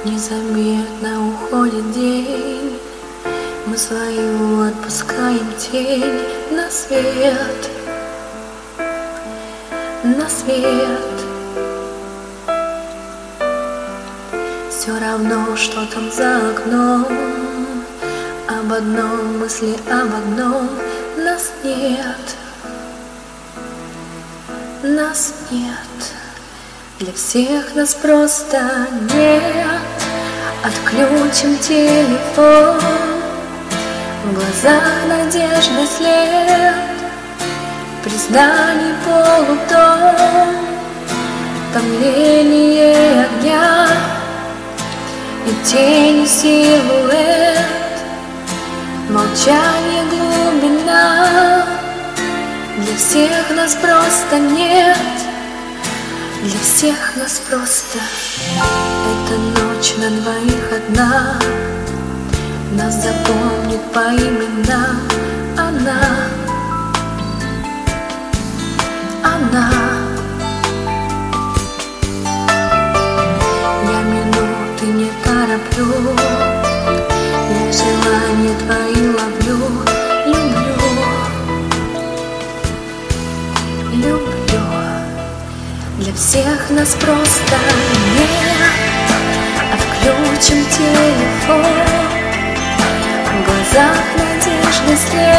Незаметно уходит день, мы свою отпускаем тень на свет, на свет. Все равно, что там за окном, об одном мысли, об одном. Нас нет, нас нет. Для всех нас просто нет. Отключим телефон, в глазах надежды след, признаний полутон, томление огня и тени силуэт, молчание глубина. Для всех нас просто нет. Для всех нас просто эта ночь на двоих одна. Нас запомнит по именам она, она. Я минуты не тороплю, я желания твои ловлю, люблю, люблю. Для всех нас просто нет. Отключим телефон, в глазах надежды след,